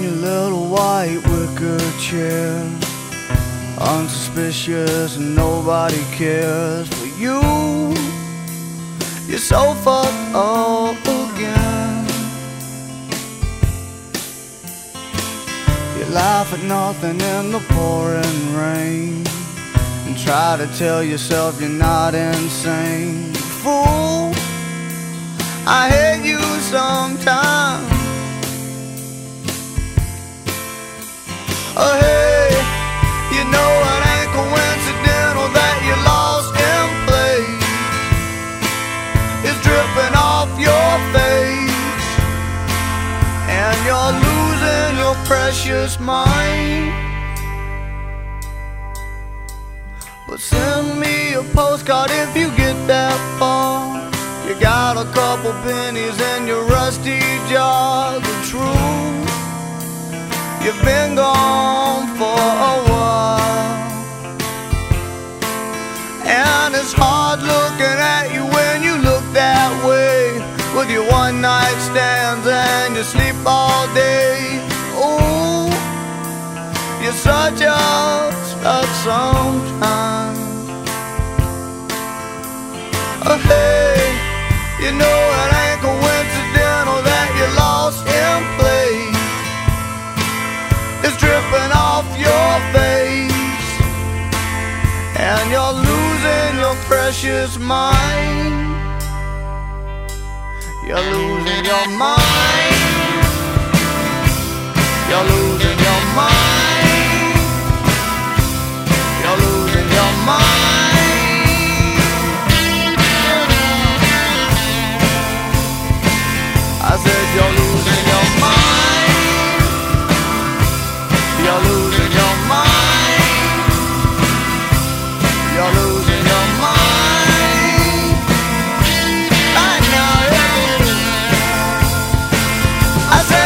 in your little white wicker chair, unsuspicious and nobody cares. For you, you're so fucked up again. You laugh at nothing in the pouring rain and try to tell yourself you're not insane. Fool, I hate you sometimes. Oh hey, you know it ain't coincidental that you're lost in place. It's dripping off your face, and you're losing your precious mind. But send me a postcard if you get that far. You got a couple pennies in your rusty jar. The truth, you've been gone for a while, and it's hard looking at you when you look that way, with your one night stands and you sleep all day. Oh, you're such a slut sometimes. Oh hey, you know it ain't coincidental that you're lost in place. It's dripping off your face, and you're losing your precious mind. You're losing your mind. You're losing your mind. You're losing your mind. I said you're losing your mind. You're losing your mind. You're losing your mind. I know it. I said